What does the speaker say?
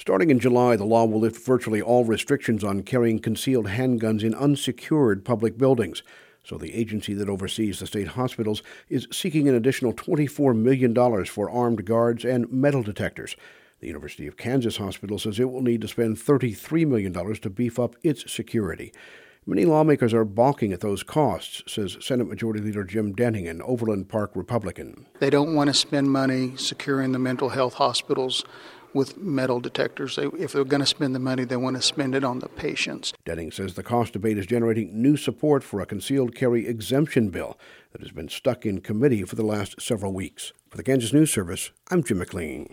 Starting in July, the law will lift virtually all restrictions on carrying concealed handguns in unsecured public buildings. So the agency that oversees the state hospitals is seeking an additional $24 million for armed guards and metal detectors. The University of Kansas Hospital says it will need to spend $33 million to beef up its security. Many lawmakers are balking at those costs, says Senate Majority Leader Jim Denning, an Overland Park Republican. They don't want to spend money securing the mental health hospitals with metal detectors. If they're going to spend the money, they want to spend it on the patients. Denning says the cost debate is generating new support for a concealed carry exemption bill that has been stuck in committee for the last several weeks. For the Kansas News Service, I'm Jim McLean.